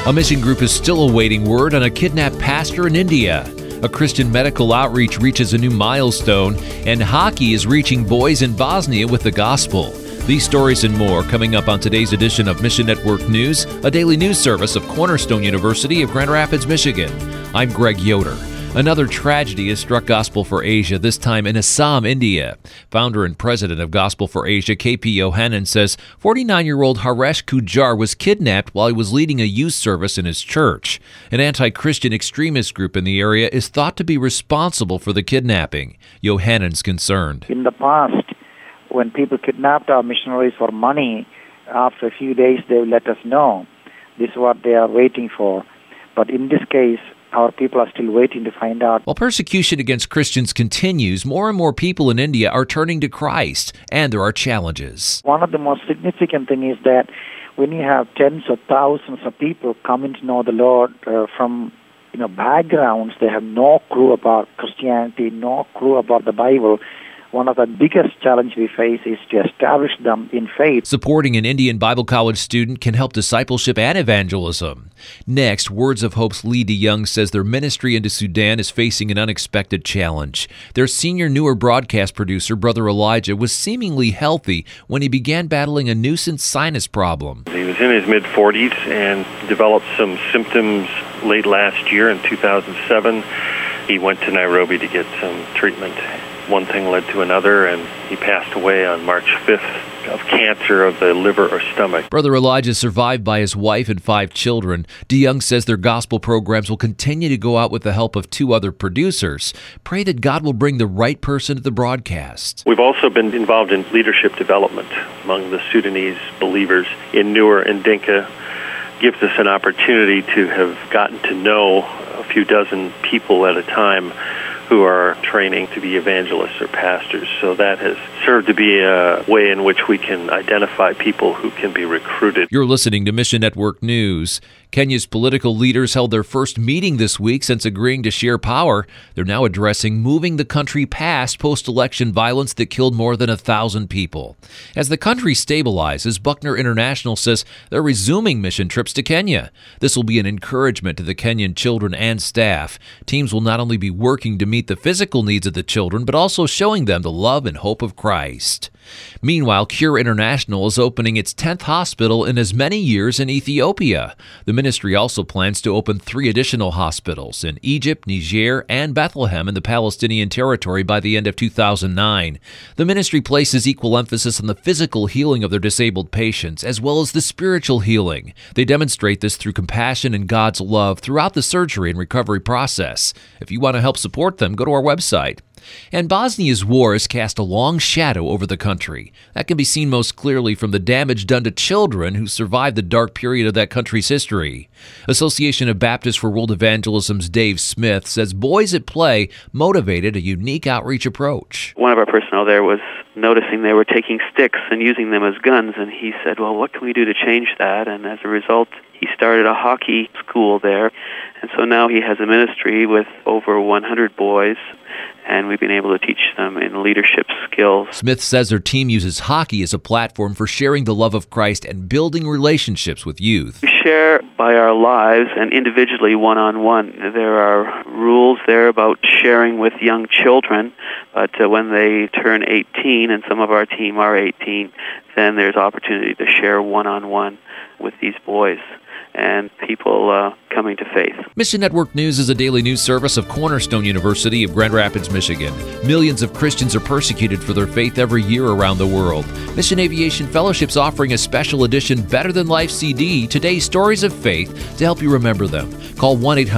A mission group is still awaiting word on a kidnapped pastor in India. A Christian medical outreach reaches a new milestone, and hockey is reaching boys in Bosnia with the gospel. These stories and more coming up on today's edition of Mission Network News, a daily news service of Cornerstone University of Grand Rapids, Michigan. I'm Greg Yoder. Another tragedy has struck Gospel for Asia, this time in Assam, India. Founder and president of Gospel for Asia, KP Yohanan, says 49-year-old Haresh Kujar was kidnapped while he was leading a youth service in his church. An anti-Christian extremist group in the area is thought to be responsible for the kidnapping. Yohanan's concerned. In the past, when people kidnapped our missionaries for money, after a few days they will let us know. This is what they are waiting for. But in this case, our people are still waiting to find out. While persecution against Christians continues, more and more people in India are turning to Christ, and there are challenges. One of the most significant things is that when you have tens of thousands of people coming to know the Lord from backgrounds, they have no clue about Christianity, no clue about the Bible. One of the biggest challenges we face is to establish them in faith. Supporting an Indian Bible college student can help discipleship and evangelism. Next, Words of Hope's Lee DeYoung says their ministry into Sudan is facing an unexpected challenge. Their senior newer broadcast producer, Brother Elijah, was seemingly healthy when he began battling a nuisance sinus problem. He was in his mid-40s and developed some symptoms late last year in 2007. He went to Nairobi to get some treatment. One thing led to another, and he passed away on March 5th of cancer of the liver or stomach. Brother Elijah is survived by his wife and 5 children. DeYoung says their gospel programs will continue to go out with the help of 2 other producers. Pray that God will bring the right person to the broadcast. We've also been involved in leadership development among the Sudanese believers in Nur and Dinka. Gives us an opportunity to have gotten to know a few dozen people at a time who are training to be evangelists or pastors. So that has served to be a way in which we can identify people who can be recruited. You're listening to Mission Network News. Kenya's political leaders held their first meeting this week since agreeing to share power. They're now addressing moving the country past post-election violence that killed more than 1,000 people. As the country stabilizes, Buckner International says they're resuming mission trips to Kenya. This will be an encouragement to the Kenyan children and staff. Teams will not only be working to meet the physical needs of the children, but also showing them the love and hope of Christ. Meanwhile, Cure International is opening its 10th hospital in as many years in Ethiopia. The ministry also plans to open 3 additional hospitals in Egypt, Niger, and Bethlehem in the Palestinian territory by the end of 2009. The ministry places equal emphasis on the physical healing of their disabled patients, as well as the spiritual healing. They demonstrate this through compassion and God's love throughout the surgery and recovery process. If you want to help support them, go to our website. And Bosnia's war has cast a long shadow over the country. That can be seen most clearly from the damage done to children who survived the dark period of that country's history. Association of Baptists for World Evangelism's Dave Smith says Boys at Play motivated a unique outreach approach. One of our personnel there was noticing they were taking sticks and using them as guns, and he said, well, what can we do to change that? And as a result, he started a hockey school there. And so now he has a ministry with over 100 boys, and we've been able to teach them in leadership skills. Smith says their team uses hockey as a platform for sharing the love of Christ and building relationships with youth. We share by our lives and individually one-on-one. There are rules there about sharing with young children, but when they turn 18, and some of our team are 18, then there's opportunity to share one-on-one with these boys and people coming to faith. Mission Network News is a daily news service of Cornerstone University of Grand Rapids, Michigan. Millions of Christians are persecuted for their faith every year around the world. Mission Aviation Fellowship's offering a special edition Better Than Life CD, Today's Stories of Faith, to help you remember them. Call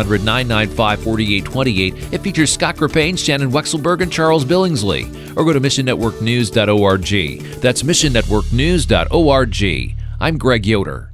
1-800-995-4828. It features Scott Crepane, Shannon Wexelberg, and Charles Billingsley. Or go to missionnetworknews.org. That's missionnetworknews.org. I'm Greg Yoder.